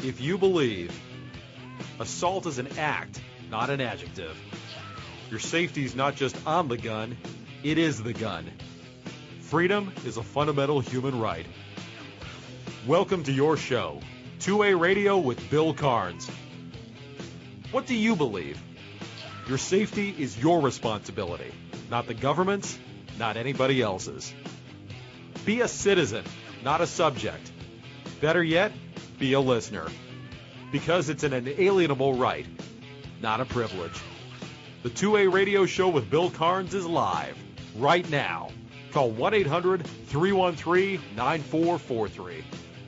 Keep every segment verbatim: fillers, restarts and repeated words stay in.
if you believe assault is an act, not an adjective. Your safety is not just on the gun, it is the gun. Freedom is a fundamental human right. Welcome to your show, two A Radio with Bill Carnes. What do you believe? Your safety is your responsibility, not the government's, not anybody else's. Be a citizen, not a subject. Better yet, be a listener. Because it's an inalienable right, not a privilege. The two A Radio Show with Bill Carnes is live, right now. Call one eight hundred three one three nine four four three.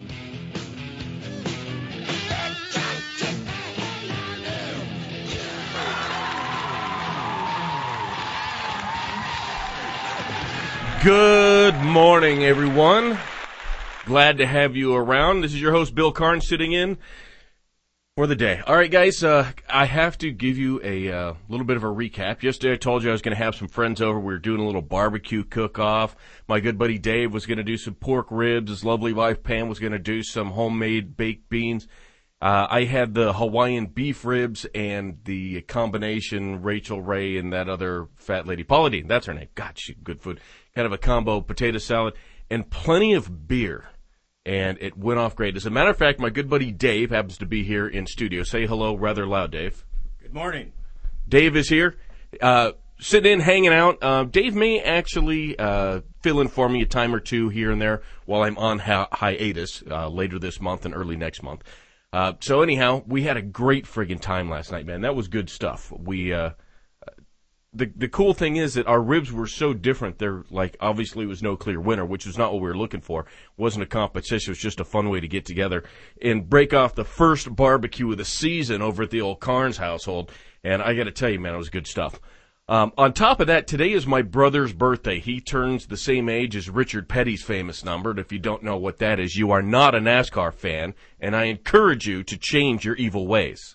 Good morning, everyone. Glad to have you around. This is your host, Bill Carnes, sitting in for the day. All right, guys, uh, I have to give you a uh, little bit of a recap. Yesterday I told you I was going to have some friends over. We were doing a little barbecue cook-off. My good buddy Dave was going to do some pork ribs. His lovely wife Pam was going to do some homemade baked beans. Uh, I had the Hawaiian beef ribs and the combination Rachel Ray and that other fat lady, Paula Deen, that's her name. God, she good food. Kind of a combo potato salad and plenty of beer. And it went off great. As a matter of fact, my good buddy Dave happens to be here in studio. Say hello rather loud, Dave. Good morning. Dave is here, uh, sitting in, hanging out. Uh, Dave may actually uh, fill in for me a time or two here and there while I'm on hi- hiatus uh, later this month and early next month. Uh, so anyhow, we had a great friggin' time last night, man. That was good stuff. We, uh, the, the cool thing is that our ribs were so different. They're like, obviously it was no clear winner, which was not what we were looking for. It wasn't a competition. It was just a fun way to get together and break off the first barbecue of the season over at the old Carnes household. And I gotta tell you, man, it was good stuff. Um, on top of that, today is my brother's birthday. He turns the same age as Richard Petty's famous number. And if you don't know what that is, you are not a NASCAR fan, and I encourage you to change your evil ways.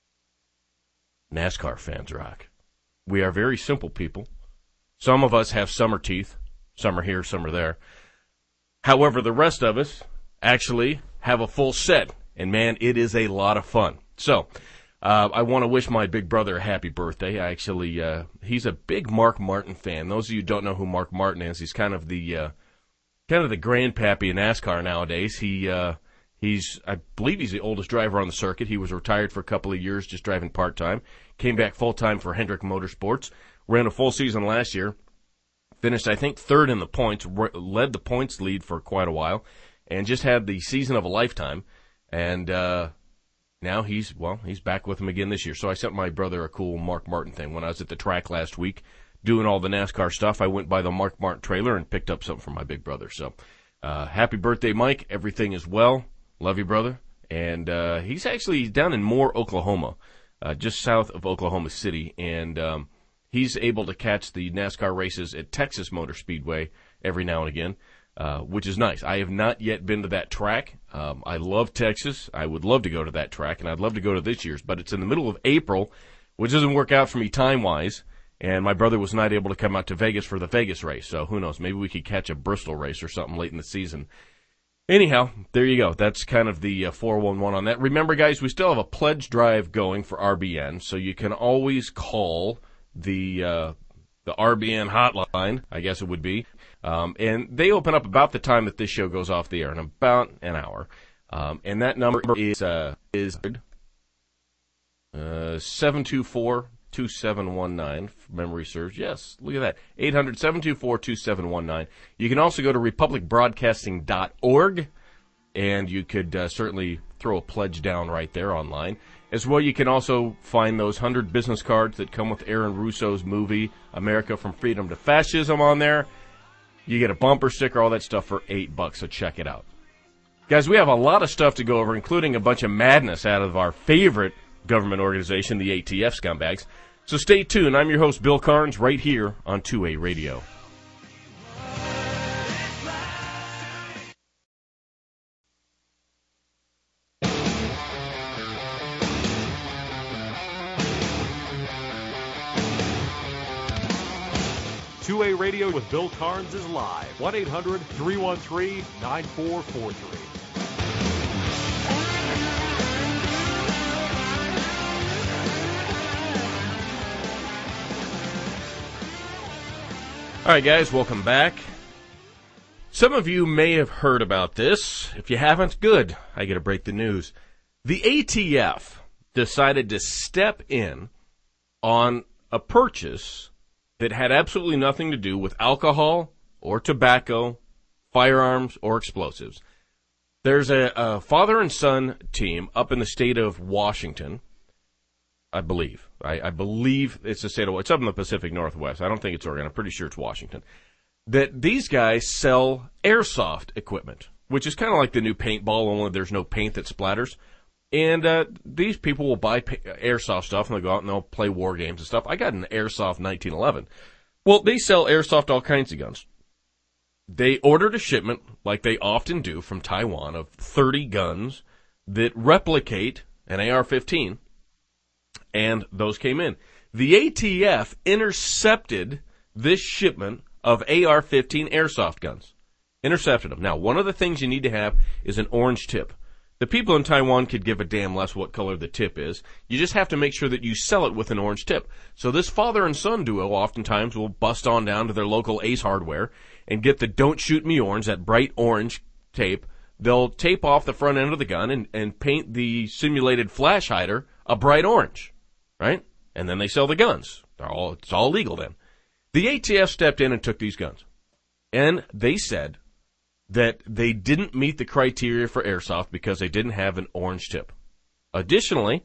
NASCAR fans rock. We are very simple people. Some of us have summer teeth. Some are here, some are there. However, the rest of us actually have a full set, and man, it is a lot of fun. So, Uh, I want to wish my big brother a happy birthday. I actually, uh, he's a big Mark Martin fan. Those of you who don't know who Mark Martin is, he's kind of the, uh, kind of the grandpappy in NASCAR nowadays. He, uh, he's, I believe he's the oldest driver on the circuit. He was retired for a couple of years, just driving part-time. Came back full-time for Hendrick Motorsports. Ran a full season last year. Finished, I think, third in the points. Led the points lead for quite a while. And just had the season of a lifetime. And, uh, Now he's, well, he's back with him again this year. So I sent my brother a cool Mark Martin thing. When I was at the track last week doing all the NASCAR stuff, I went by the Mark Martin trailer and picked up something for my big brother. So, uh, happy birthday, Mike. Everything is well. Love you, brother. And, uh, he's actually down in Moore, Oklahoma, uh, just south of Oklahoma City. And, um, he's able to catch the NASCAR races at Texas Motor Speedway every now and again. Uh, which is nice. I have not yet been to that track. Um, I love Texas. I would love to go to that track, and I'd love to go to this year's, but it's in the middle of April, which doesn't work out for me time-wise, and my brother was not able to come out to Vegas for the Vegas race, so who knows, maybe we could catch a Bristol race or something late in the season. Anyhow, there you go. That's kind of the uh, four one one on that. Remember, guys, we still have a pledge drive going for R B N, so you can always call the uh, the R B N hotline, I guess it would be. Um, and they open up about the time that this show goes off the air, in about an hour. Um, and that number is uh, is uh, seven two four, two seven one nine, if memory serves. Yes, look at that. eight hundred, seven two four, two seven one nine. You can also go to republic broadcasting dot org, and you could uh, certainly throw a pledge down right there online. As well, you can also find those one hundred business cards that come with Aaron Russo's movie, America from Freedom to Fascism, on there. You get a bumper sticker, all that stuff for eight bucks, so check it out. Guys, we have a lot of stuff to go over, including a bunch of madness out of our favorite government organization, the A T F scumbags. So stay tuned. I'm your host, Bill Carnes, right here on two A Radio. two A Radio with Bill Carnes is live. one eight hundred three one three nine four four three. All right, guys, welcome back. Some of you may have heard about this. If you haven't, good. I get to break the news. The A T F decided to step in on a purchase that had absolutely nothing to do with alcohol or tobacco, firearms, or explosives. There's a, a father and son team up in the state of Washington, I believe. I, I believe it's the state of, it's up in the Pacific Northwest. I don't think it's Oregon. I'm pretty sure it's Washington. That these guys sell airsoft equipment, which is kind of like the new paintball, only there's no paint that splatters. And uh, these people will buy pa- airsoft stuff, and they'll go out and they'll play war games and stuff. I got an airsoft nineteen eleven. Well, they sell airsoft all kinds of guns. They ordered a shipment, like they often do, from Taiwan of thirty guns that replicate an A R fifteen. And those came in. The A T F intercepted this shipment of A R fifteen airsoft guns. Intercepted them. Now, one of the things you need to have is an orange tip. The people in Taiwan could give a damn less what color the tip is. You just have to make sure that you sell it with an orange tip. So this father and son duo oftentimes will bust on down to their local Ace Hardware and get the Don't Shoot Me orange, that bright orange tape. They'll tape off the front end of the gun and, and paint the simulated flash hider a bright orange. Right? And then they sell the guns. They're all, it's all legal then. The A T F stepped in and took these guns. And they said that they didn't meet the criteria for airsoft because they didn't have an orange tip. Additionally,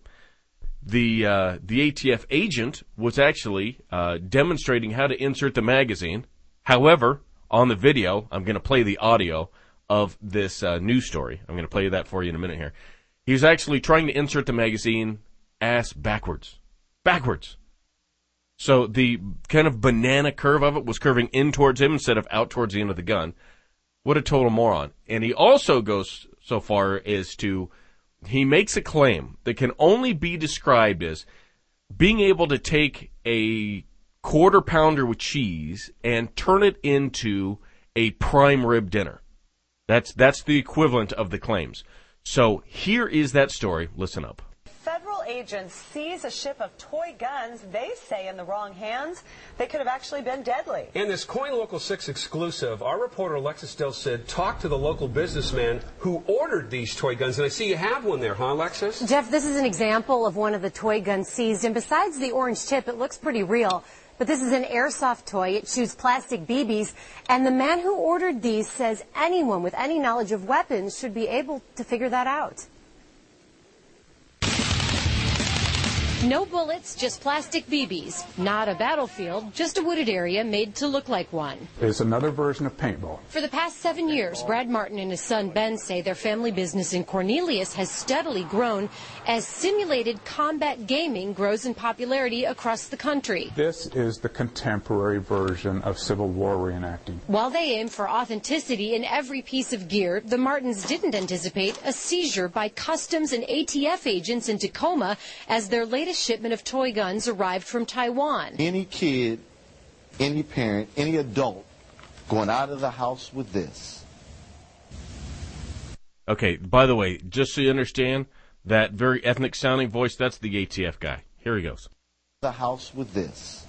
the uh, the A T F agent was actually uh, demonstrating how to insert the magazine. However, on the video, I'm going to play the audio of this uh, news story. I'm going to play that for you in a minute here. He was actually trying to insert the magazine ass backwards. Backwards. So the kind of banana curve of it was curving in towards him instead of out towards the end of the gun. What a total moron. And he also goes so far as to, he makes a claim that can only be described as being able to take a quarter pounder with cheese and turn it into a prime rib dinner. That's, that's the equivalent of the claims. So here is that story. Listen up. Federal agents seize a ship of toy guns. They say in the wrong hands, they could have actually been deadly. In this Coin Local six exclusive, our reporter Alexis Del Cid talked to the local businessman who ordered these toy guns. And I see you have one there, huh, Alexis? Jeff, this is an example of one of the toy guns seized. And besides the orange tip, it looks pretty real. But this is an airsoft toy. It shoots plastic B Bs. And the man who ordered these says anyone with any knowledge of weapons should be able to figure that out. No bullets, just plastic B Bs. Not a battlefield, just a wooded area made to look like one. It's another version of paintball. For the past seven years, Brad Martin and his son Ben say their family business in Cornelius has steadily grown as simulated combat gaming grows in popularity across the country. This is the contemporary version of Civil War reenacting. While they aim for authenticity in every piece of gear, the Martins didn't anticipate a seizure by Customs and A T F agents in Tacoma as their latest shipment of toy guns arrived from Taiwan. Any kid, any parent, any adult going out of the house with this. Okay, by the way, just so you understand, that very ethnic sounding voice, that's the A T F guy. Here he goes. The house with this.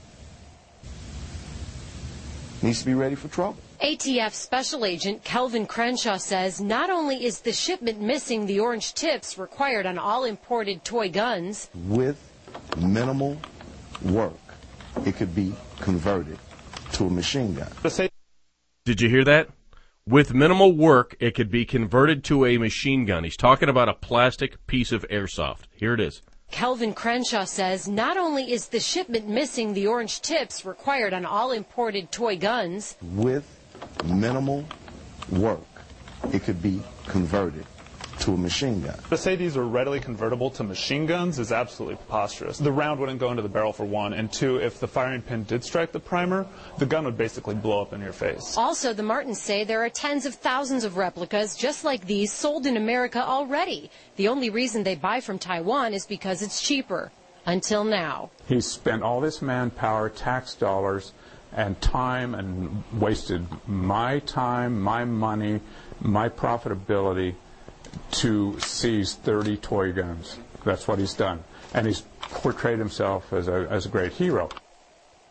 Needs to be ready for trouble. A T F Special Agent Kelvin Crenshaw says not only is the shipment missing the orange tips required on all imported toy guns, with minimal work, it could be converted to a machine gun. Did you hear that? With minimal work, it could be converted to a machine gun. He's talking about a plastic piece of airsoft. Here it is. Kelvin Crenshaw says not only is the shipment missing the orange tips required on all imported toy guns, with minimal work, it could be converted to a machine gun. To say these are readily convertible to machine guns is absolutely preposterous. The round wouldn't go into the barrel for one, and two, if the firing pin did strike the primer, the gun would basically blow up in your face. Also, the Martins say there are tens of thousands of replicas just like these sold in America already. The only reason they buy from Taiwan is because it's cheaper. Until now. He spent all this manpower, tax dollars, and time, and wasted my time, my money, my profitability to seize thirty toy guns. That's what he's done. And he's portrayed himself as a, as a great hero.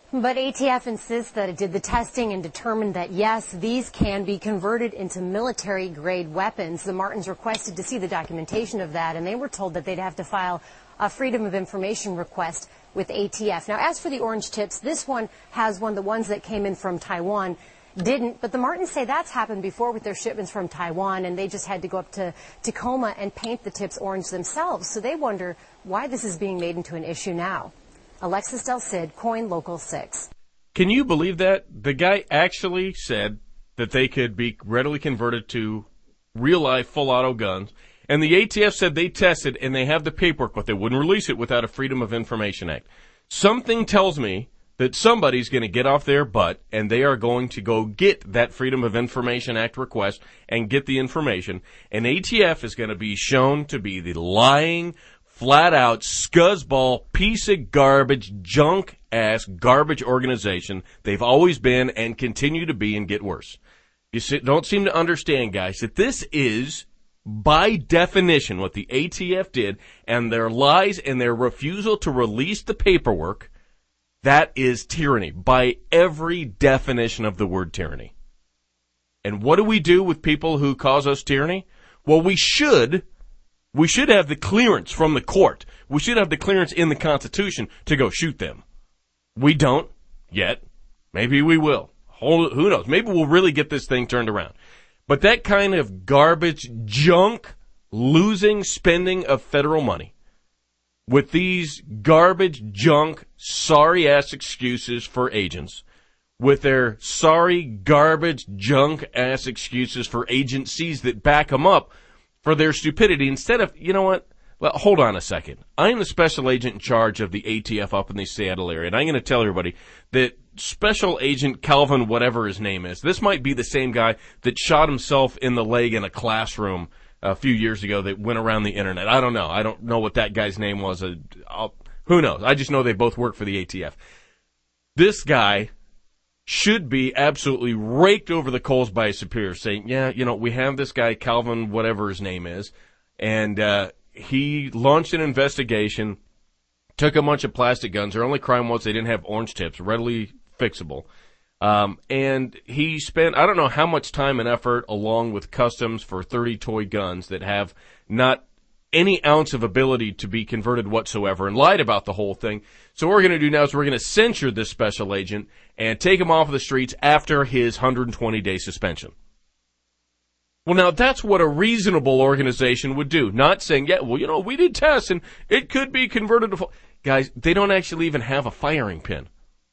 But A T F insists that it did the testing and determined that, yes, these can be converted into military-grade weapons. The Martins requested to see the documentation of that, and they were told that they'd have to file a Freedom of Information request with A T F. Now, as for the orange tips, this one has one. The ones that came in from Taiwan didn't, but the Martins say that's happened before with their shipments from Taiwan, and they just had to go up to Tacoma and paint the tips orange themselves. So they wonder why this is being made into an issue now. Alexis Del Cid, Coin Local six. Can you believe that? The guy actually said that they could be readily converted to real-life full-auto guns, and the A T F said they tested and they have the paperwork, but they wouldn't release it without a Freedom of Information Act. Something tells me that somebody's going to get off their butt and they are going to go get that Freedom of Information Act request and get the information, and A T F is going to be shown to be the lying, flat-out, scuzzball, piece of garbage, junk-ass, garbage organization they've always been and continue to be and get worse. You don't seem to understand, guys, that this is, by definition, what the A T F did, and their lies and their refusal to release the paperwork, that is tyranny, by every definition of the word tyranny. And what do we do with people who cause us tyranny? Well, we should... We should have the clearance from the court. We should have the clearance in the Constitution to go shoot them. We don't yet. Maybe we will. Who knows? Maybe we'll really get this thing turned around. But that kind of garbage, junk, losing spending of federal money with these garbage, junk, sorry-ass excuses for agents, with their sorry, garbage, junk-ass excuses for agencies that back them up, for their stupidity, instead of, you know what, well, hold on a second. I'm the special agent in charge of the A T F up in the Seattle area, and I'm going to tell everybody that Special Agent Calvin, whatever his name is, this might be the same guy that shot himself in the leg in a classroom a few years ago that went around the internet. I don't know. I don't know what that guy's name was. I'll, who knows? I just know they both work for the A T F. This guy should be absolutely raked over the coals by his superiors, saying, yeah, you know, we have this guy, Calvin, whatever his name is, and uh, he launched an investigation, took a bunch of plastic guns. Their only crime was they didn't have orange tips, readily fixable. Um, and he spent, I don't know how much time and effort along with customs for thirty toy guns that have not any ounce of ability to be converted whatsoever, and lied about the whole thing. So what we're going to do now is we're going to censure this special agent and take him off of the streets after his one hundred twenty day suspension. Well, now that's what a reasonable organization would do. Not saying, yeah, well, you know, we did tests and it could be converted to... Guys, they don't actually even have a firing pin.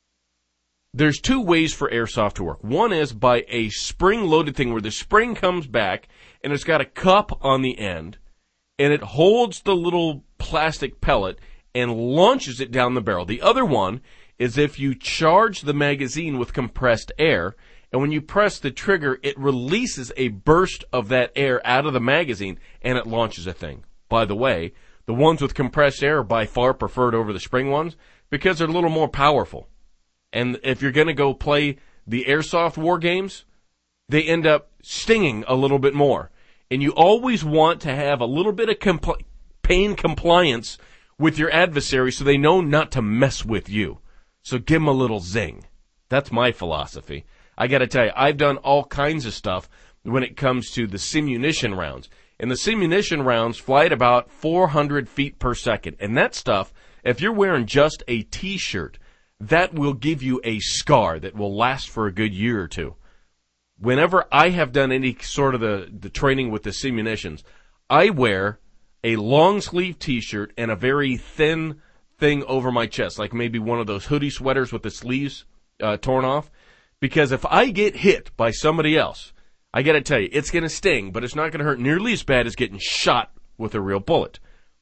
There's two ways for airsoft to work. One is by a spring-loaded thing where the spring comes back and it's got a cup on the end, and it holds the little plastic pellet and launches it down the barrel. The other one is if you charge the magazine with compressed air, and when you press the trigger, it releases a burst of that air out of the magazine, and it launches a thing. By the way, the ones with compressed air are by far preferred over the spring ones because they're a little more powerful. And if you're going to go play the airsoft war games, they end up stinging a little bit more. And you always want to have a little bit of compl- pain compliance with your adversary so they know not to mess with you. So give them a little zing. That's my philosophy. I got to tell you, I've done all kinds of stuff when it comes to the simunition rounds. And the simunition rounds fly at about four hundred feet per second. And that stuff, if you're wearing just a T-shirt, that will give you a scar that will last for a good year or two. Whenever I have done any sort of the, the training with the simunitions, I wear a long-sleeve T-shirt and a very thin thing over my chest, like maybe one of those hoodie sweaters with the sleeves uh, torn off. Because if I get hit by somebody else, I got to tell you, it's going to sting, but it's not going to hurt nearly as bad as getting shot with a real bullet.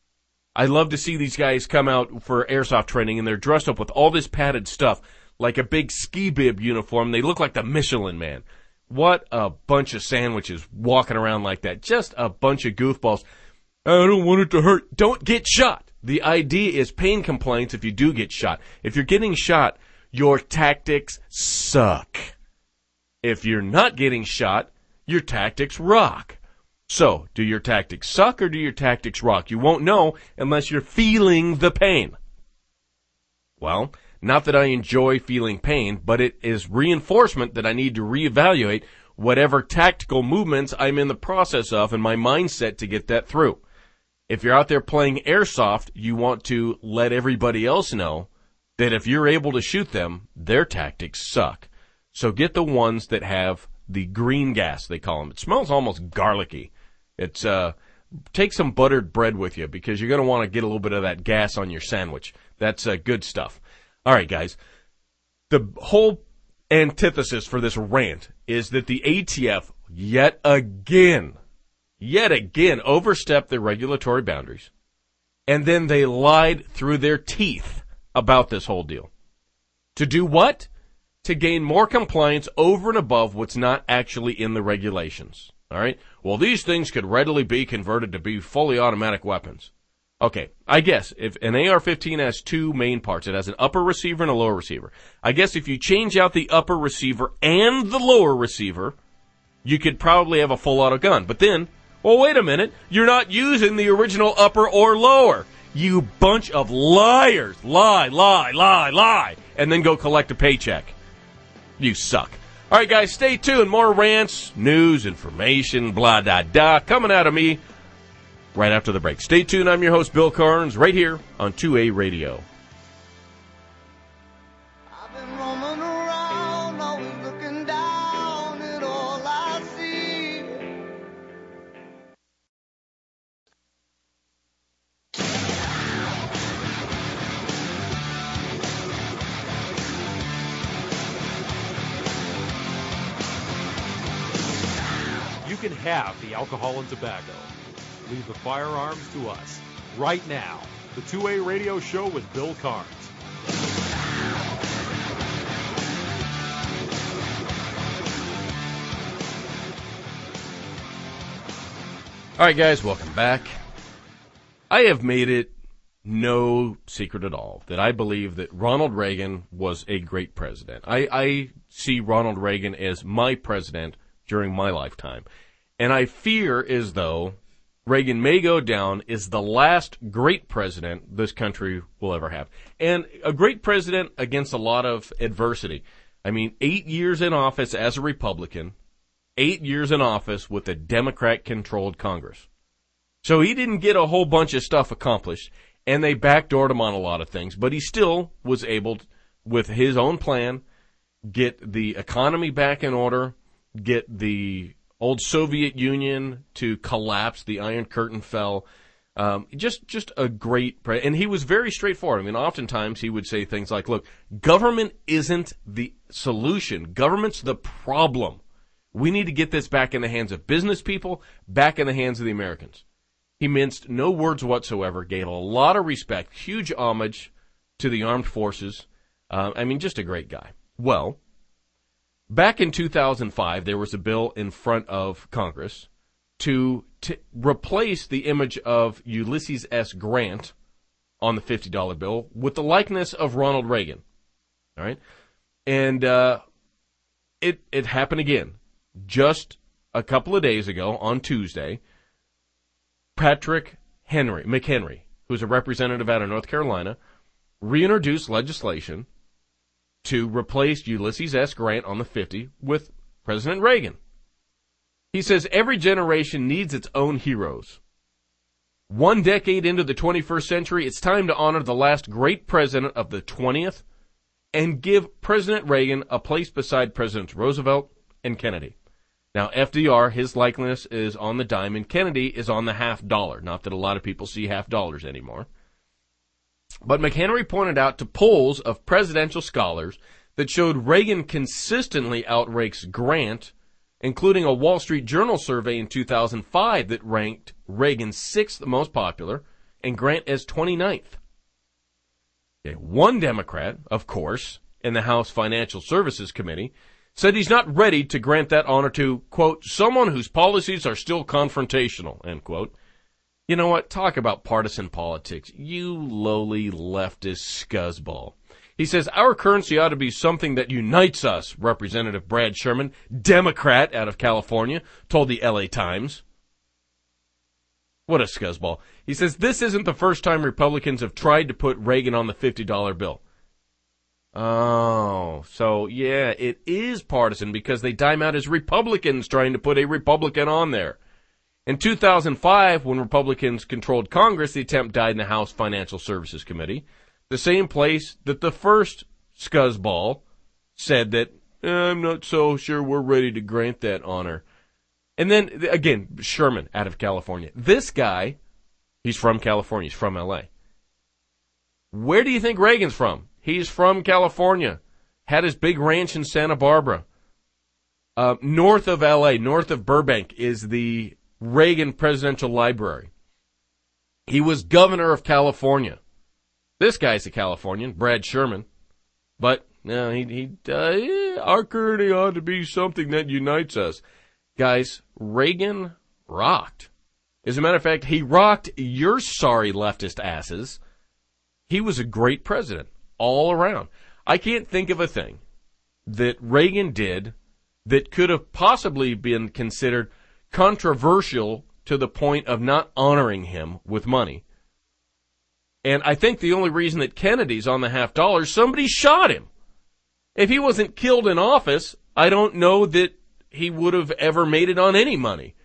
I love to see these guys come out for airsoft training, and they're dressed up with all this padded stuff, like a big ski bib uniform. They look like the Michelin Man. What a bunch of sandwiches walking around like that. Just a bunch of goofballs. I don't want it to hurt. Don't get shot. The idea is pain complaints if you do get shot. If you're getting shot, your tactics suck. If you're not getting shot, your tactics rock. So, do your tactics suck or do your tactics rock? You won't know unless you're feeling the pain. Well, Not that I enjoy feeling pain, but it is reinforcement that I need to reevaluate whatever tactical movements I'm in the process of and my mindset to get that through. If you're out there playing airsoft, you want to let everybody else know that if you're able to shoot them, their tactics suck. So get the ones that have the green gas, they call them. It smells almost garlicky. It's, uh, take some buttered bread with you because you're going to want to get a little bit of that gas on your sandwich. That's uh, good stuff. All right, guys. The whole antithesis for this rant is that the A T F yet again, yet again overstepped their regulatory boundaries. And then they lied through their teeth about this whole deal. To do what? To gain more compliance over and above what's not actually in the regulations. All right? Well, these things could readily be converted to be fully automatic weapons. Okay, I guess if an A R fifteen has two main parts, it has an upper receiver and a lower receiver. I guess if you change out the upper receiver and the lower receiver, you could probably have a full auto gun. But then, well, wait a minute, you're not using the original upper or lower. You bunch of liars. Lie, lie, lie, lie. And then go collect a paycheck. You suck. All right, guys, stay tuned. More rants, news, information, blah, da, da, coming out of me right after the break. Stay tuned. I'm your host, Bill Carnes, right here on two A Radio. I've been roaming around, always looking down at all I see. You can have the alcohol and tobacco. Leave the firearms to us. Right now, the two A Radio Show with Bill Carnes. All right, guys, welcome back. I have made it no secret at all that I believe that Ronald Reagan was a great president. I, I see Ronald Reagan as my president during my lifetime. And I fear as though Reagan may go down as the last great president this country will ever have. And a great president against a lot of adversity. I mean, eight years in office as a Republican, eight years in office with a Democrat-controlled Congress. So he didn't get a whole bunch of stuff accomplished, and they backdoored him on a lot of things. But he still was able, to, with his own plan, get the economy back in order, get the old Soviet Union to collapse. The Iron Curtain fell. Um, just, just a great, pre- and he was very straightforward. I mean, oftentimes he would say things like, look, government isn't the solution. Government's the problem. We need to get this back in the hands of business people, back in the hands of the Americans. He minced no words whatsoever, gave a lot of respect, huge homage to the armed forces. Uh, I mean, just a great guy. Well, back in two thousand five, there was a bill in front of Congress to, to replace the image of Ulysses S. Grant on the fifty dollar bill with the likeness of Ronald Reagan. All right? And uh, it it happened again. Just a couple of days ago, on Tuesday, Patrick Henry, McHenry, who's a representative out of North Carolina, reintroduced legislation to replace Ulysses S. Grant on the fifty with President Reagan. He says every generation needs its own heroes. One decade into the twenty-first century, it's time to honor the last great president of the twentieth and give President Reagan a place beside Presidents Roosevelt and Kennedy. Now, F D R, his likeness is on the dime, and Kennedy is on the half dollar. Not that a lot of people see half dollars anymore. But McHenry pointed out to polls of presidential scholars that showed Reagan consistently outranks Grant, including a Wall Street Journal survey in two thousand five that ranked Reagan sixth most popular and Grant as twenty-ninth. Okay, one Democrat, of course, in the House Financial Services Committee, said he's not ready to grant that honor to, quote, someone whose policies are still confrontational, end quote. You know what? Talk about partisan politics. You lowly leftist scuzzball. He says, our currency ought to be something that unites us, Representative Brad Sherman, Democrat out of California, told the L A Times. What a scuzzball. He says, this isn't the first time Republicans have tried to put Reagan on the fifty dollar bill. Oh, so yeah, it is partisan because they dime out as Republicans trying to put a Republican on there. In two thousand five, when Republicans controlled Congress, the attempt died in the House Financial Services Committee, the same place that the first scuzzball said that, eh, I'm not so sure we're ready to grant that honor. And then, again, Sherman out of California. This guy, he's from California, he's from L A. Where do you think Reagan's from? He's from California. Had his big ranch in Santa Barbara. Uh, north of L A, north of Burbank, is the Reagan Presidential Library. He was governor of California. This guy's a Californian, Brad Sherman. But, no, he, he, uh, yeah, our currency ought to be something that unites us. Guys, Reagan rocked. As a matter of fact, he rocked your sorry leftist asses. He was a great president. All around. I can't think of a thing that Reagan did that could have possibly been considered controversial to the point of not honoring him with money. And I think the only reason that Kennedy's on the half dollar, somebody shot him. If he wasn't killed in office, I don't know that he would have ever made it on any money.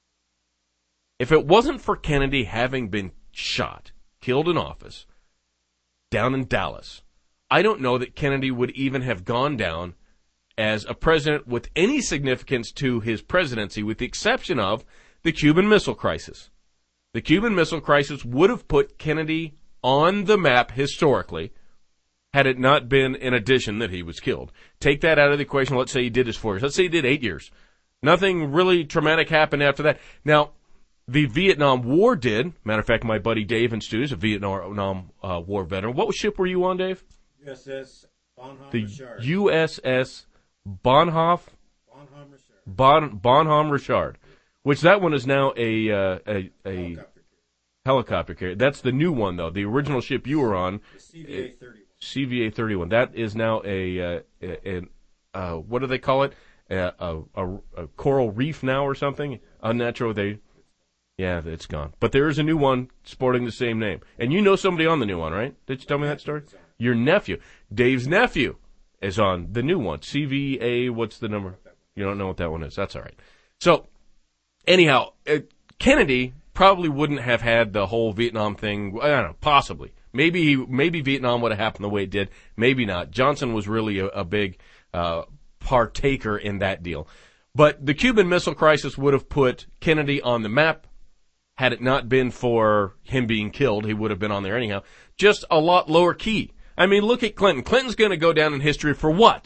If it wasn't for Kennedy having been shot, killed in office, down in Dallas, I don't know that Kennedy would even have gone down as a president with any significance to his presidency, with the exception of the Cuban Missile Crisis. The Cuban Missile Crisis would have put Kennedy on the map historically had it not been an addition that he was killed. Take that out of the equation. Let's say he did his four years. Let's say he did eight years. Nothing really traumatic happened after that. Now, the Vietnam War did. Matter of fact, my buddy Dave in studio is a Vietnam uh, War veteran. What ship were you on, Dave? U S S Bonhomme The Richard. U S S Bonhomme Bonhomme Richard. Bon, Bonhomme Richard, which that one is now a uh, a, a helicopter, helicopter carrier. That's the new one, though. The original ship you were on, C V A thirty-one. C V A thirty-one. That is now a, uh, a, a uh, what do they call it? A, a, a, a coral reef now or something? Unnatural. They, yeah, it's gone. But there is a new one sporting the same name. And you know somebody on the new one, right? Did you tell me that story? Your nephew. Dave's nephew is on the new one. C V A, what's the number? You don't know what that one is. That's all right. So, anyhow, uh, Kennedy probably wouldn't have had the whole Vietnam thing. I don't know, possibly. Maybe maybe Vietnam would have happened the way it did. Maybe not. Johnson was really a, a big uh, partaker in that deal. But the Cuban Missile Crisis would have put Kennedy on the map. Had it not been for him being killed, he would have been on there anyhow. Just a lot lower key. I mean, look at Clinton. Clinton's going to go down in history for what?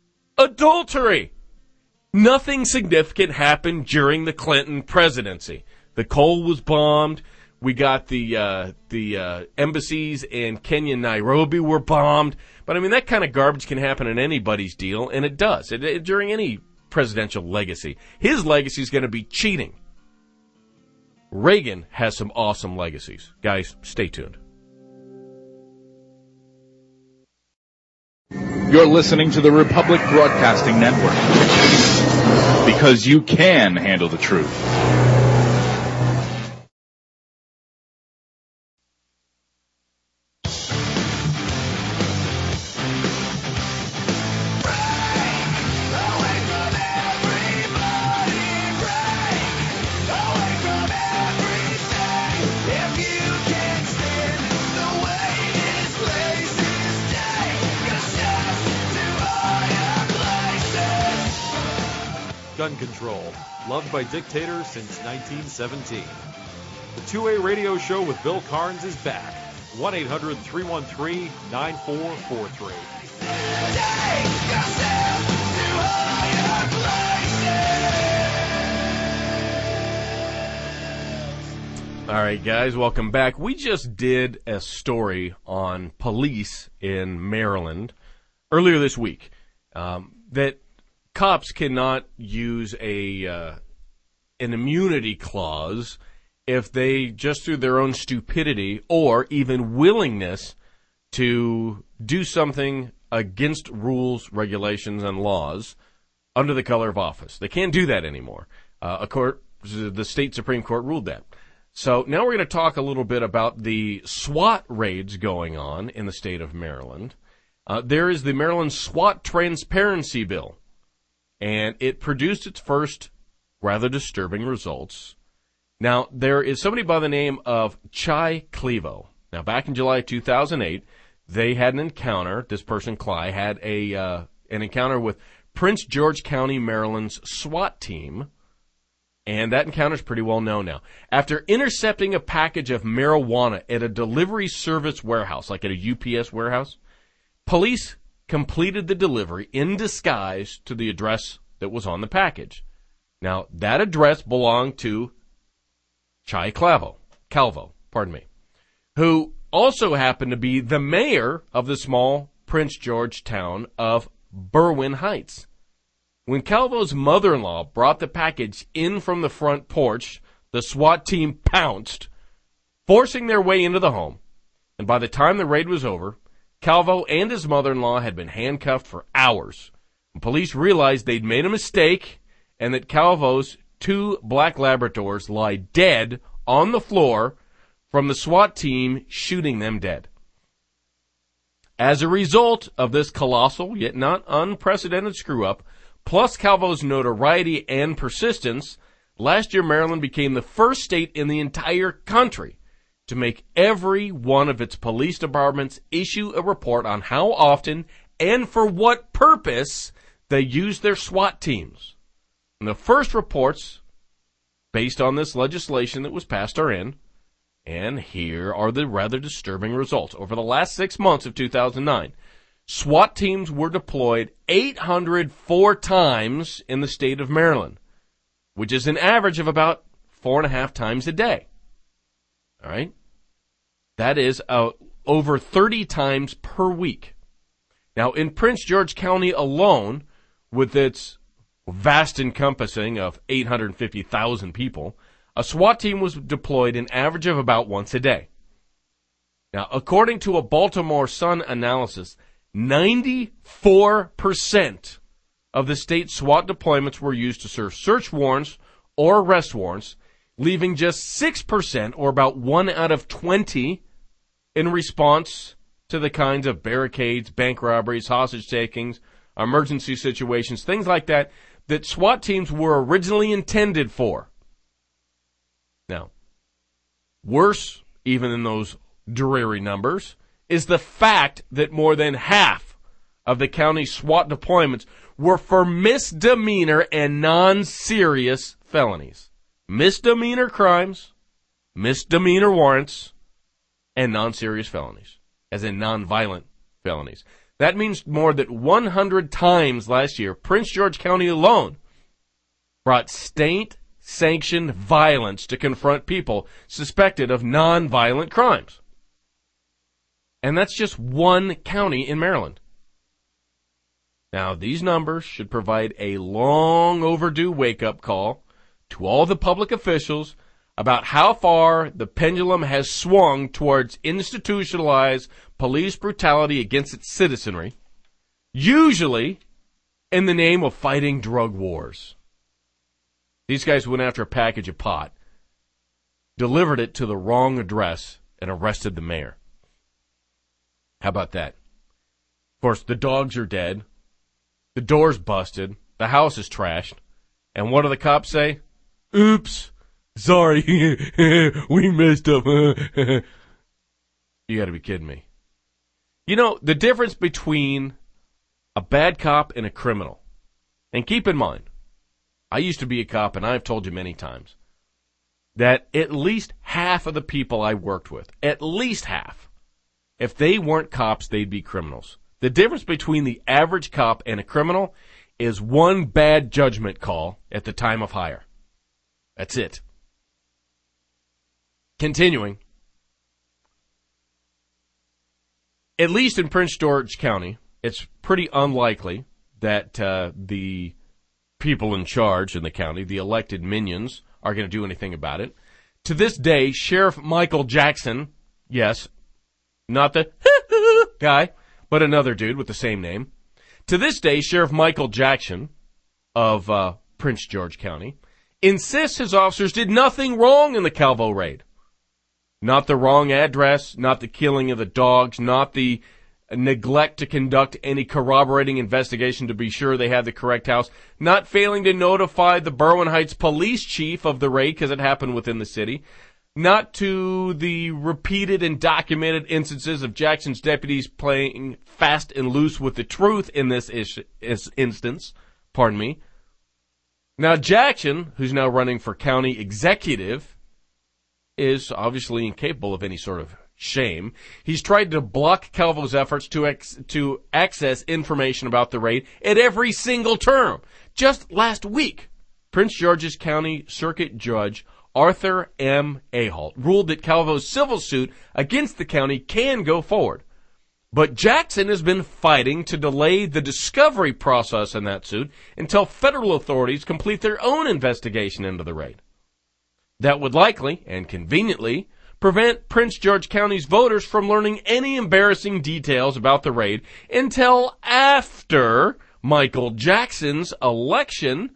Adultery. Nothing significant happened during the Clinton presidency. The coal was bombed. We got the uh, the uh, embassies in Kenya and Nairobi were bombed. But, I mean, that kind of garbage can happen in anybody's deal, and it does it, it, during any presidential legacy. His legacy is going to be cheating. Reagan has some awesome legacies. Guys, stay tuned. You're listening to the Republic Broadcasting Network, because you can handle the truth. Gun control, loved by dictators since nineteen seventeen. The two A radio show with Bill Carnes is back. one eight hundred three one three nine four four three. All right, guys, welcome back. We just did a story on police in Maryland earlier this week um, that cops cannot use a uh, an immunity clause if they, just through their own stupidity or even willingness to do something against rules, regulations, and laws under the color of office. They can't do that anymore. Uh, a court, the state Supreme Court ruled that. So now we're going to talk a little bit about the SWAT raids going on in the state of Maryland. Uh, there is the Maryland SWAT Transparency Bill, and it produced its first rather disturbing results. Now, there is somebody by the name of Chai Clevo. Now, back in July two thousand eight, they had an encounter. This person, Cly, had a uh, an encounter with Prince George County, Maryland's SWAT team, and that encounter is pretty well known now. After intercepting a package of marijuana at a delivery service warehouse, like at a U P S warehouse, police completed the delivery in disguise to the address that was on the package. Now, that address belonged to Chai Clavo, Calvo, pardon me, who also happened to be the mayor of the small Prince George town of Berwyn Heights. When Calvo's mother-in-law brought the package in from the front porch, the SWAT team pounced, forcing their way into the home. And by the time the raid was over, Calvo and his mother-in-law had been handcuffed for hours. And police realized they'd made a mistake and that Calvo's two black Labradors lie dead on the floor from the SWAT team shooting them dead. As a result of this colossal yet not unprecedented screw-up, plus Calvo's notoriety and persistence, last year Maryland became the first state in the entire country to make every one of its police departments issue a report on how often and for what purpose they use their SWAT teams. And the first reports, based on this legislation that was passed, are in. And here are the rather disturbing results. Over the last six months of two thousand nine, SWAT teams were deployed eight hundred four times in the state of Maryland, which is an average of about four and a half times a day. All right? That is uh, over thirty times per week. Now, in Prince George County alone, with its vast encompassing of eight hundred fifty thousand people, a SWAT team was deployed an average of about once a day. Now, according to a Baltimore Sun analysis, ninety-four percent of the state's SWAT deployments were used to serve search warrants or arrest warrants, leaving just six percent, or about one out of twenty, in response to the kinds of barricades, bank robberies, hostage takings, emergency situations, things like that, that SWAT teams were originally intended for. Now, worse even than those dreary numbers is the fact that more than half of the county's SWAT deployments were for misdemeanor and non-serious felonies. Misdemeanor crimes, misdemeanor warrants, and non-serious felonies, as in non-violent felonies. That means more than one hundred times last year, Prince George County alone brought state-sanctioned violence to confront people suspected of non-violent crimes. And that's just one county in Maryland. Now, these numbers should provide a long overdue wake-up call to all the public officials about how far the pendulum has swung towards institutionalized police brutality against its citizenry, usually in the name of fighting drug wars. These guys went after a package of pot, delivered it to the wrong address, and arrested the mayor. How about that? Of course, the dogs are dead, the door's busted, the house is trashed, and what do the cops say? Oops, sorry, we messed up. You gotta be kidding me. You know, the difference between a bad cop and a criminal, and keep in mind, I used to be a cop, and I've told you many times that at least half of the people I worked with, at least half, if they weren't cops, they'd be criminals. The difference between the average cop and a criminal is one bad judgment call at the time of hire. That's it. Continuing. At least in Prince George County, it's pretty unlikely that uh, the people in charge in the county, the elected minions, are going to do anything about it. To this day, Sheriff Michael Jackson, yes, not the guy, but another dude with the same name. To this day, Sheriff Michael Jackson of uh, Prince George County insists his officers did nothing wrong in the Calvo raid. Not the wrong address, not the killing of the dogs, not the neglect to conduct any corroborating investigation to be sure they had the correct house, not failing to notify the Berwyn Heights police chief of the raid because it happened within the city, not to the repeated and documented instances of Jackson's deputies playing fast and loose with the truth in this ish- is instance. Pardon me. Now, Jackson, who's now running for county executive, is obviously incapable of any sort of shame. He's tried to block Calvo's efforts to ex- to access information about the raid at every single term. Just last week, Prince George's County Circuit Judge Arthur M. Ahalt ruled that Calvo's civil suit against the county can go forward. But Jackson has been fighting to delay the discovery process in that suit until federal authorities complete their own investigation into the raid. That would likely, and conveniently, prevent Prince George County's voters from learning any embarrassing details about the raid until after Michael Jackson's election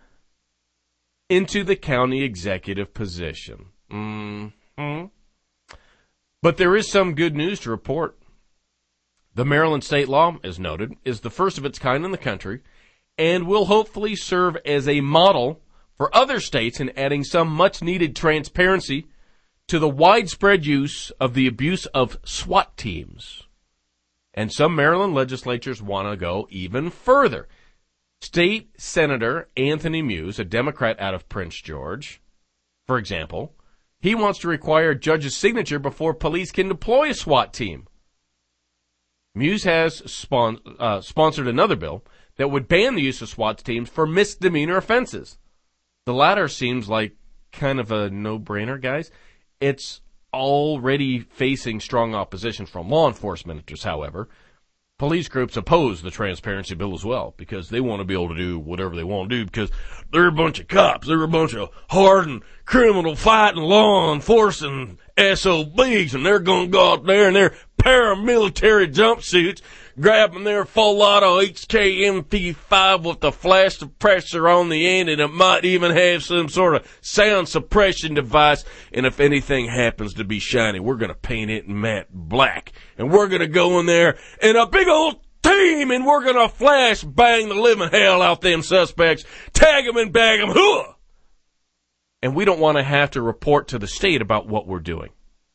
into the county executive position. Mm-hmm. But there is some good news to report. The Maryland state law, as noted, is the first of its kind in the country and will hopefully serve as a model for other states in adding some much-needed transparency to the widespread use of the abuse of SWAT teams. And some Maryland legislatures want to go even further. State Senator Anthony Muse, a Democrat out of Prince George, for example, he wants to require a judge's signature before police can deploy a SWAT team. Muse has spon- uh, sponsored another bill that would ban the use of SWAT teams for misdemeanor offenses. The latter seems like kind of a no-brainer, guys. It's already facing strong opposition from law enforcement, however. Police groups oppose the transparency bill as well because they want to be able to do whatever they want to do because they're a bunch of cops. They're a bunch of hardened, criminal, fighting, law enforcing S O Bs, and they're going to go out there in their paramilitary jumpsuits, grabbing their full auto H K M P five with the flash suppressor on the end, and it might even have some sort of sound suppression device. And if anything happens to be shiny, we're going to paint it matte black. And we're going to go in there in a big old team, and we're going to flash bang the living hell out them suspects, tag them and bag them. Huh! And we don't want to have to report to the state about what we're doing.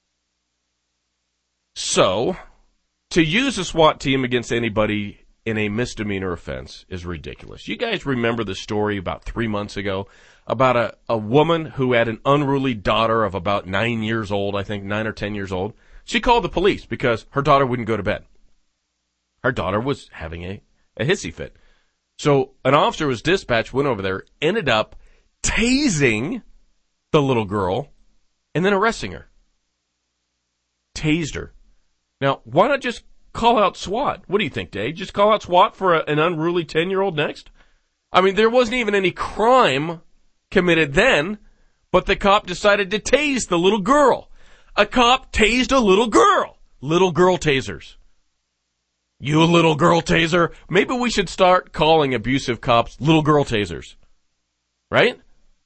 So, to use a SWAT team against anybody in a misdemeanor offense is ridiculous. You guys remember the story about three months ago about a, a woman who had an unruly daughter of about nine years old, I think nine or ten years old. She called the police because her daughter wouldn't go to bed. Her daughter was having a, a hissy fit. So an officer was dispatched, went over there, ended up tasing the little girl, and then arresting her. Tased her. Now, why not just call out SWAT? What do you think, Dave? Just call out SWAT for a, an unruly ten-year-old next? I mean, there wasn't even any crime committed then, but the cop decided to tase the little girl. A cop tased a little girl. Little girl tasers. You little girl taser. Maybe we should start calling abusive cops little girl tasers. Right?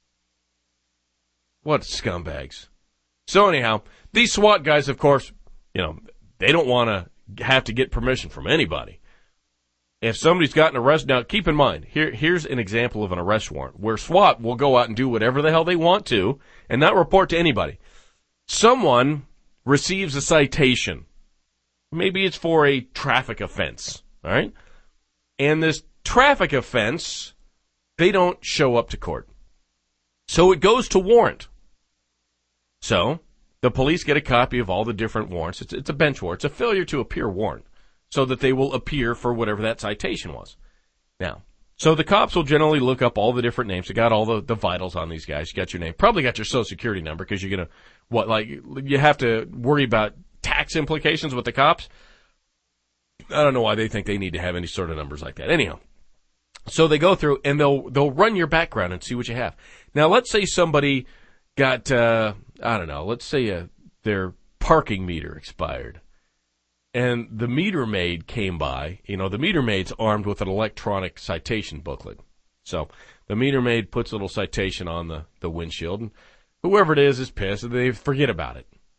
What scumbags. So anyhow, these SWAT guys, of course, you know, they don't want to have to get permission from anybody. If somebody's gotten arrested, now keep in mind, here, here's an example of an arrest warrant where SWAT will go out and do whatever the hell they want to and not report to anybody. Someone receives a citation. Maybe it's for a traffic offense, all right? And this traffic offense, they don't show up to court. So it goes to warrant. So the police get a copy of all the different warrants. It's, it's a bench warrant. It's a failure to appear warrant so that they will appear for whatever that citation was. Now, so the cops will generally look up all the different names. You got all the, the vitals on these guys. You got your name. Probably got your social security number because you're going to, what, like, you have to worry about tax implications with the cops. I don't know why they think they need to have any sort of numbers like that. Anyhow, so they go through and they'll they'll run your background and see what you have. Now, let's say somebody got, uh, I don't know, let's say uh, their parking meter expired. And the meter maid came by. You know, the meter maid's armed with an electronic citation booklet. So the meter maid puts a little citation on the, the windshield, and whoever it is is pissed, and they forget about it.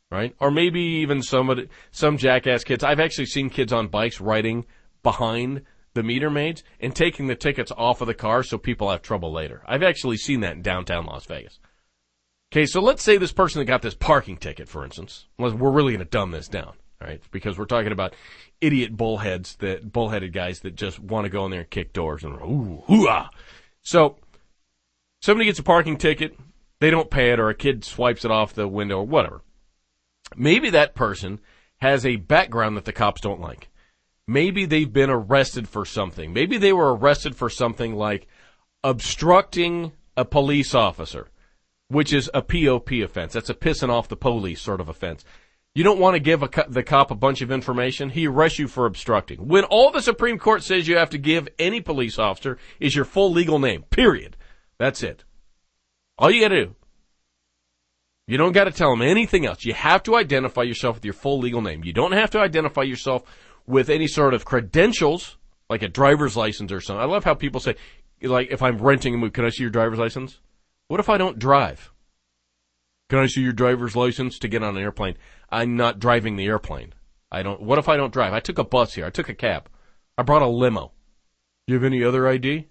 right? Or maybe even somebody, some jackass kids. I've actually seen kids on bikes riding behind the meter maids and taking the tickets off of the car so people have trouble later. I've actually seen that in downtown Las Vegas. Okay, so let's say this person that got this parking ticket, for instance. We're really going to dumb this down, all right? Because we're talking about idiot bullheads, that bullheaded guys that just want to go in there and kick doors and ooh, hoo-ah. So somebody gets a parking ticket, they don't pay it, or a kid swipes it off the window or whatever. Maybe that person has a background that the cops don't like. Maybe they've been arrested for something. Maybe they were arrested for something like obstructing a police officer, which is a P O P offense. That's a pissing off the police sort of offense. You don't want to give a co- the cop a bunch of information. He arrests you for obstructing. When all the Supreme Court says you have to give any police officer is your full legal name, period. That's it. All you got to do. You don't got to tell them anything else. You have to identify yourself with your full legal name. You don't have to identify yourself with any sort of credentials, like a driver's license or something. I love how people say, like, if I'm renting a movie, can I see your driver's license? What if I don't drive? Can I see your driver's license to get on an airplane? I'm not driving the airplane. I don't. What if I don't drive? I took a bus here. I took a cab. I brought a limo. Do you have any other I D?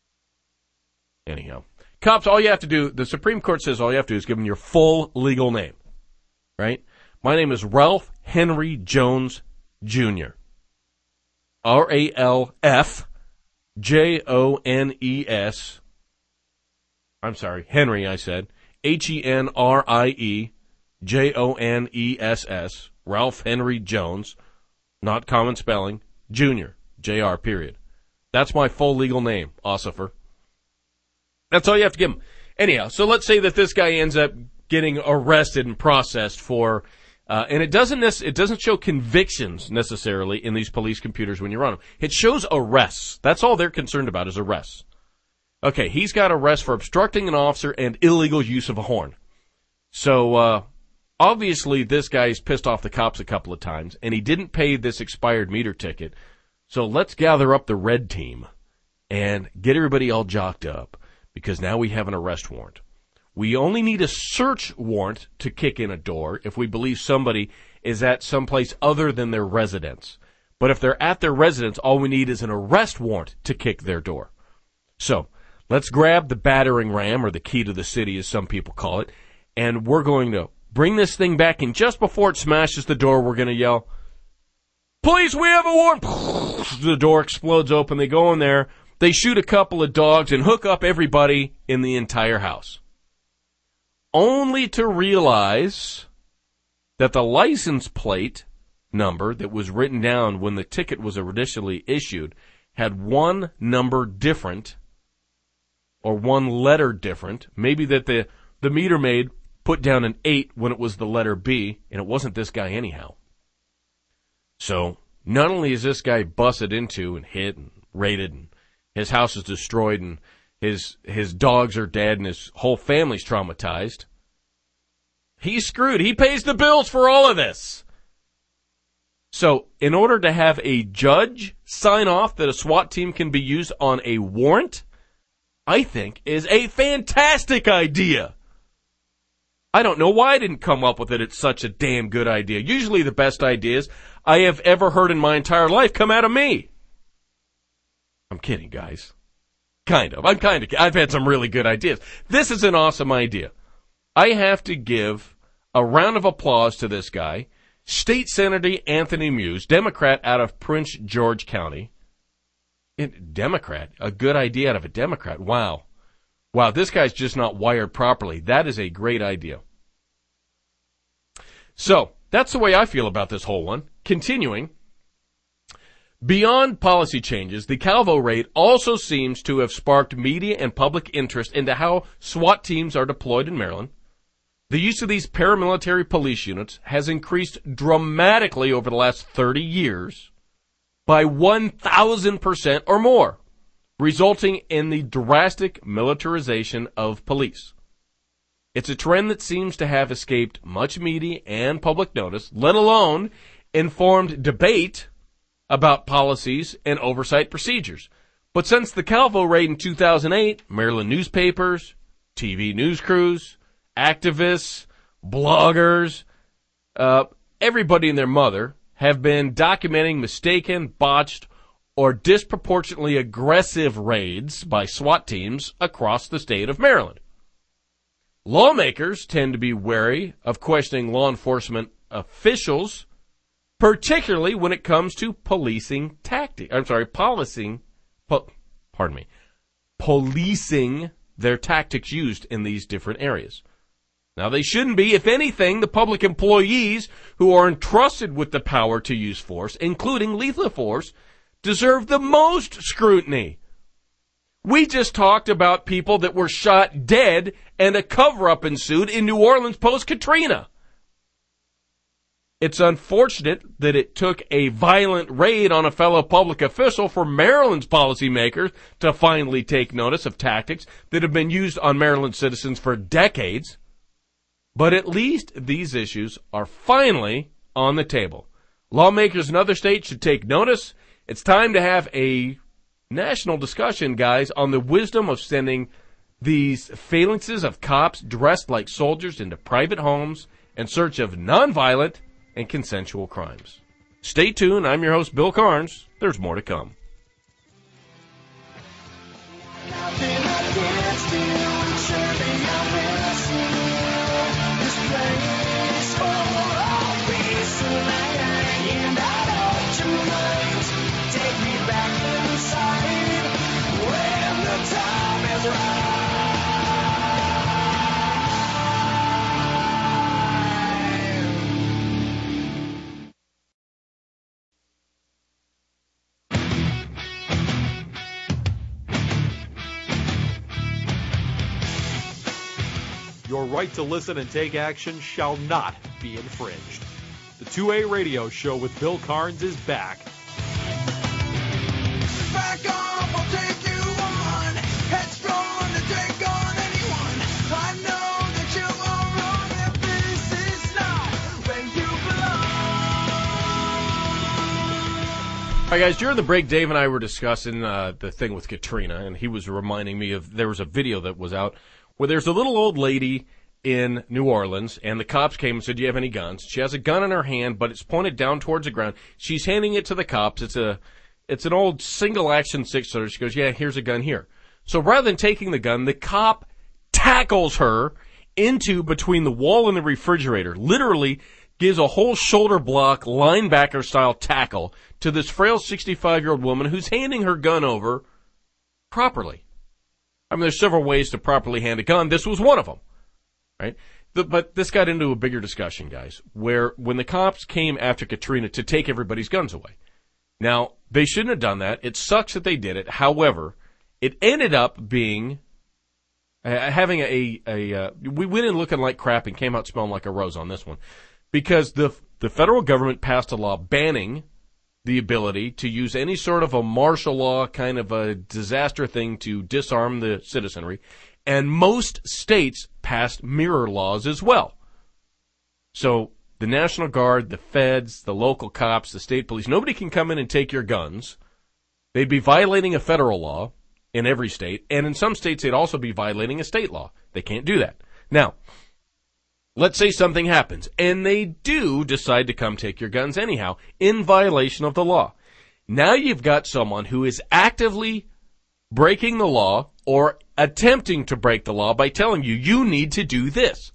Anyhow. Cops, all you have to do, the Supreme Court says all you have to do is give them your full legal name. Right? My name is Ralph Henry Jones, Junior R A L F J O N E S. I'm sorry, Henry, I said. H E N R I E J O N E S S. Ralph Henry Jones. Not common spelling. Junior. J R, period. That's my full legal name, Ossifer. That's all you have to give him. Anyhow, so let's say that this guy ends up getting arrested and processed for, uh, and it doesn't nec- it doesn't show convictions necessarily in these police computers when you run them. It shows arrests. That's all they're concerned about is arrests. Okay, he's got arrest for obstructing an officer and illegal use of a horn. So, uh, obviously this guy's pissed off the cops a couple of times, and he didn't pay this expired meter ticket. So let's gather up the red team and get everybody all jocked up, because now we have an arrest warrant. We only need a search warrant to kick in a door if we believe somebody is at someplace other than their residence. But if they're at their residence, all we need is an arrest warrant to kick their door. So, let's grab the battering ram, or the key to the city as some people call it, and we're going to bring this thing back, and just before it smashes the door, we're going to yell, "Police, we have a warrant!" The door explodes open, they go in there, they shoot a couple of dogs and hook up everybody in the entire house. Only to realize that the license plate number that was written down when the ticket was initially issued had one number different, or one letter different. Maybe that the, the meter maid put down an eight when it was the letter B, and it wasn't this guy anyhow. So, not only is this guy busted into and hit and raided, and his house is destroyed, and his his dogs are dead, and his whole family's traumatized, he's screwed. He pays the bills for all of this. So, in order to have a judge sign off that a SWAT team can be used on a warrant, I think is a fantastic idea. I don't know why I didn't come up with it. It's such a damn good idea. Usually the best ideas I have ever heard in my entire life come out of me. I'm kidding, guys. Kind of. I'm kind of, I've had some really good ideas. This is an awesome idea. I have to give a round of applause to this guy, State Senator Anthony Muse, Democrat out of Prince George County. It, Democrat, a good idea out of a Democrat. Wow. Wow, this guy's just not wired properly. That is a great idea. So, that's the way I feel about this whole one. Continuing, beyond policy changes, the Calvo raid also seems to have sparked media and public interest into how SWAT teams are deployed in Maryland. The use of these paramilitary police units has increased dramatically over the last thirty years by one thousand percent or more, resulting in the drastic militarization of police. It's a trend that seems to have escaped much media and public notice, let alone informed debate about policies and oversight procedures. But since the Calvo raid in two thousand eight, Maryland newspapers, T V news crews, activists, bloggers, uh, everybody and their mother have been documenting mistaken, botched, or disproportionately aggressive raids by SWAT teams across the state of Maryland. Lawmakers tend to be wary of questioning law enforcement officials, particularly when it comes to policing tactics. I'm sorry, policing, po- pardon me, policing their tactics used in these different areas. Now, they shouldn't be. If anything, the public employees who are entrusted with the power to use force, including lethal force, deserve the most scrutiny. We just talked about people that were shot dead and a cover-up ensued in New Orleans post-Katrina. It's unfortunate that it took a violent raid on a fellow public official for Maryland's policymakers to finally take notice of tactics that have been used on Maryland citizens for decades. But at least these issues are finally on the table. Lawmakers in other states should take notice. It's time to have a national discussion, guys, on the wisdom of sending these phalanxes of cops dressed like soldiers into private homes in search of nonviolent and consensual crimes. Stay tuned. I'm your host, Bill Carnes. There's more to come. Your right to listen and take action shall not be infringed. The two A Radio Show with Bill Carnes is back. Back off, I'll take you on. Headstrong to take on anyone. I know that you are wrong if this is not where you belong. All right, guys, during the break, Dave and I were discussing uh, the thing with Katrina, and he was reminding me of there was a video that was out where there's a little old lady in New Orleans, and the cops came and said, do you have any guns? She has a gun in her hand, but it's pointed down towards the ground. She's handing it to the cops. It's a, it's an old single-action six-shooter. She goes, yeah, here's a gun here. So rather than taking the gun, the cop tackles her into between the wall and the refrigerator, literally gives a whole shoulder block, linebacker-style tackle to this frail sixty-five-year-old woman who's handing her gun over properly. I mean, there's several ways to properly hand a gun. This was one of them, right? The, but this got into a bigger discussion, guys, where when the cops came after Katrina to take everybody's guns away. Now, they shouldn't have done that. It sucks that they did it. However, it ended up being uh, having a, a uh, we went in looking like crap and came out smelling like a rose on this one because the the federal government passed a law banning the ability to use any sort of a martial law kind of a disaster thing to disarm the citizenry. And most states passed mirror laws as well. So the National Guard, the feds, the local cops, the state police, nobody can come in and take your guns. They'd be violating a federal law in every state. And in some states, they'd also be violating a state law. They can't do that. Now, let's say something happens, and they do decide to come take your guns anyhow, in violation of the law. Now you've got someone who is actively breaking the law or attempting to break the law by telling you, you need to do this.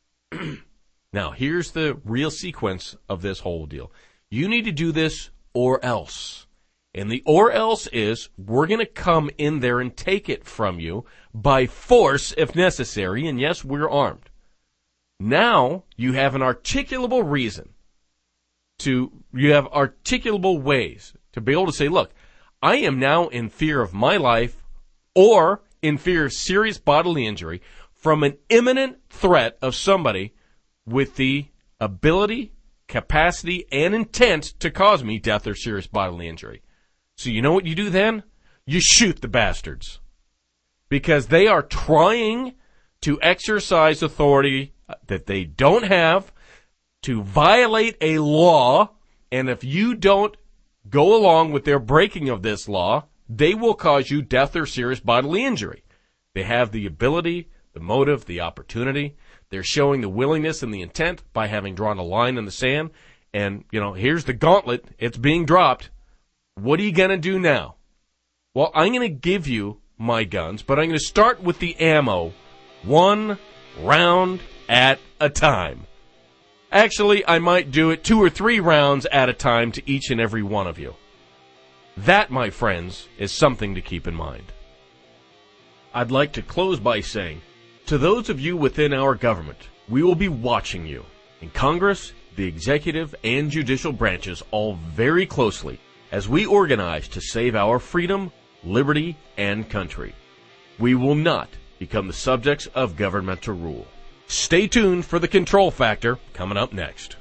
Now, here's the real sequence of this whole deal. You need to do this or else. And the or else is, we're going to come in there and take it from you by force if necessary, and yes, we're armed. Now you have an articulable reason to, you have articulable ways to be able to say, look, I am now in fear of my life or in fear of serious bodily injury from an imminent threat of somebody with the ability, capacity, and intent to cause me death or serious bodily injury. So you know what you do then? You shoot the bastards. Because they are trying to exercise authority that they don't have, to violate a law, and if you don't go along with their breaking of this law, they will cause you death or serious bodily injury. They have the ability, the motive, the opportunity They're showing the willingness and the intent by having drawn a line in the sand. And, you know, here's the gauntlet. It's being dropped. What are you going to do now? Well, I'm going to give you my guns, but I'm going to start with the ammo one round at a time. Actually, I might do it two or three rounds at a time to each and every one of you. That, my friends, is something to keep in mind. I'd like to close by saying, to those of you within our government, we will be watching you in Congress, the executive, and judicial branches all very closely as we organize to save our freedom, liberty, and country. We will not become the subjects of governmental rule. Stay tuned for the Control Factor coming up next.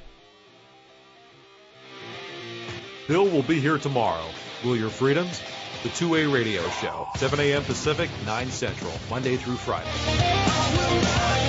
Bill will be here tomorrow. Will your freedoms? The two A Radio Show, seven a.m. Pacific, nine Central, Monday through Friday.